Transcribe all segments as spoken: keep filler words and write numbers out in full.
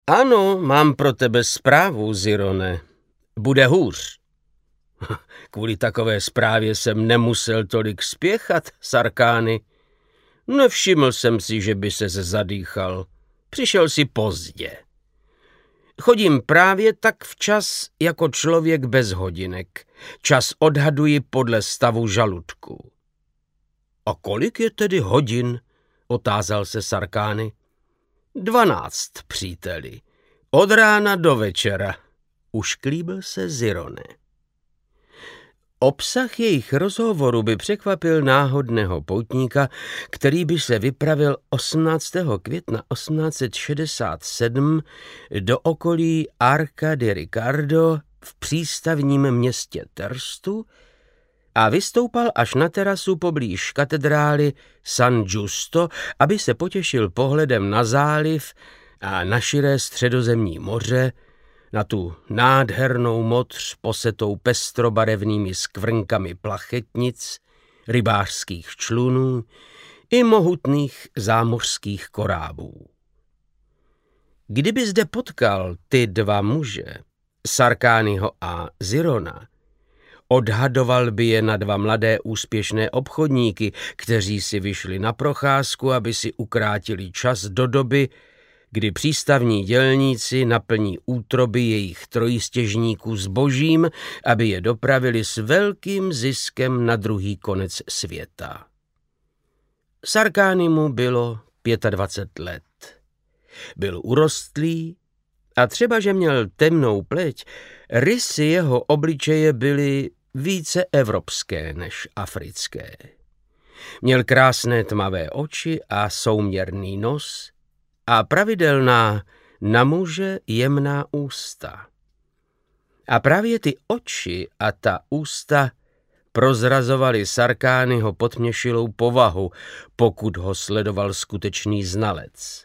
Ano, mám pro tebe zprávu, Zirone. Bude hůř. Kvůli takové zprávě jsem nemusel tolik spěchat, Sarkány. Nevšiml jsem si, že by ses zadýchal. Přišel si pozdě. Chodím právě tak včas jako člověk bez hodinek. Čas odhaduji podle stavu žaludku. A kolik je tedy hodin? Otázal se Sarkány. Dvanáct, příteli. Od rána do večera. Ušklíbil se Zirone. Obsah jejich rozhovoru by překvapil náhodného poutníka, který by se vypravil osmnáctého května osmnáct set šedesát sedm do okolí Arca di Ricardo v přístavním městě Terstu a vystoupal až na terasu poblíž katedrály San Giusto, aby se potěšil pohledem na záliv a na širé středozemní moře, na tu nádhernou modř posetou pestrobarevnými skvrnkami plachetnic, rybářských člunů i mohutných zámořských korábů. Kdyby zde potkal ty dva muže, Sarkányho a Zirona, odhadoval by je na dva mladé úspěšné obchodníky, kteří si vyšli na procházku, aby si ukrátili čas do doby, kdy přístavní dělníci naplní útroby jejich trojstěžníků zbožím, aby je dopravili s velkým ziskem na druhý konec světa. Sarkánymu bylo dvacet pět let. Byl urostlý a třeba, že měl temnou pleť, rysy jeho obličeje byly více evropské než africké. Měl krásné tmavé oči a souměrný nos a pravidelná, na muže jemná ústa. A právě ty oči a ta ústa prozrazovaly Sarkányho potměšilou povahu, pokud ho sledoval skutečný znalec.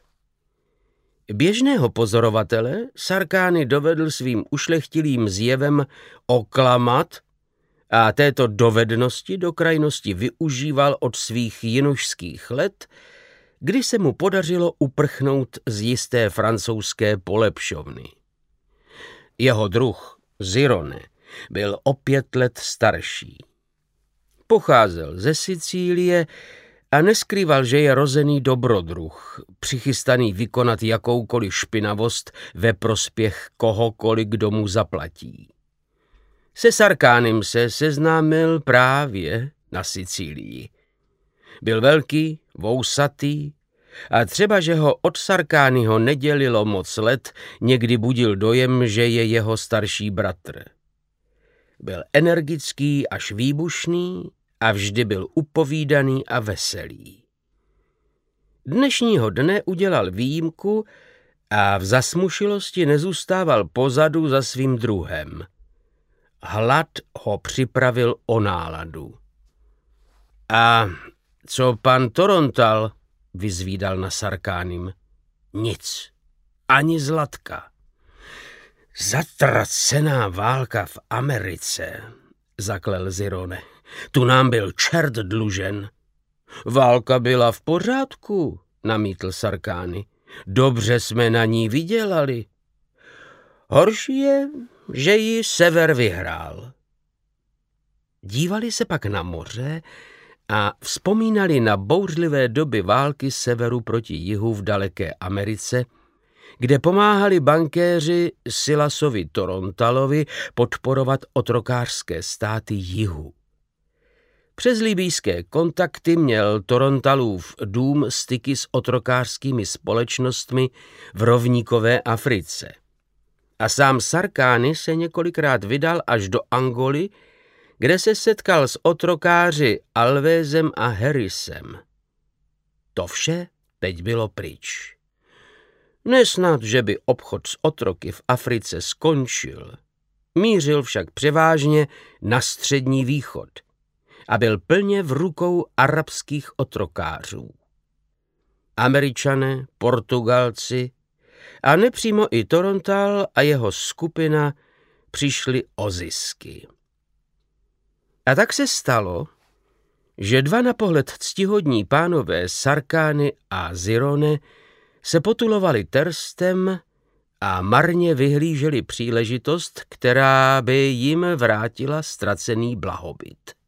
Běžného pozorovatele Sarkány dovedl svým ušlechtilým zjevem oklamat a této dovednosti do krajnosti využíval od svých jinušských let, kdy se mu podařilo uprchnout z jisté francouzské polepšovny. Jeho druh, Zirone, byl o pět let starší. Pocházel ze Sicílie a neskrýval, že je rozený dobrodruh, přichystaný vykonat jakoukoliv špinavost ve prospěch kohokoliv, kdo mu zaplatí. Se Sarkánym se seznámil právě na Sicílii. Byl velký, vousatý a třeba, že ho od Sarkányho nedělilo moc let, někdy budil dojem, že je jeho starší bratr. Byl energický až výbušný a vždy byl upovídaný a veselý. Dnešního dne udělal výjimku a v zasmušilosti nezůstával pozadu za svým druhem. Hlad ho připravil o náladu. A co pan Torontal, vyzvídal na Sarkánym. Nic, ani zlatka. Zatracená válka v Americe, zaklel Zirone. Tu nám byl čert dlužen. Válka byla v pořádku, namítl Sarkány. Dobře jsme na ní vydělali. Horší je, že ji sever vyhrál. Dívali se pak na moře a vzpomínali na bouřlivé doby války severu proti jihu v daleké Americe, kde pomáhali bankéři Silasovi Torontalovi podporovat otrokářské státy jihu. Přes libýské kontakty měl Torontalův dům styky s otrokářskými společnostmi v rovníkové Africe. A sám Sarkány se několikrát vydal až do Angoly, kde se setkal s otrokáři Alvézem a Harrisem. To vše teď bylo pryč. Nesnad, že by obchod s otroky v Africe skončil. Mířil však převážně na Střední východ a byl plně v rukou arabských otrokářů. Američané, Portugalci a nepřímo i Torontal a jeho skupina přišli o zisky. A tak se stalo, že dva na pohled ctihodní pánové Sarkány a Zirone se potulovali Terstem a marně vyhlíželi příležitost, která by jim vrátila ztracený blahobyt.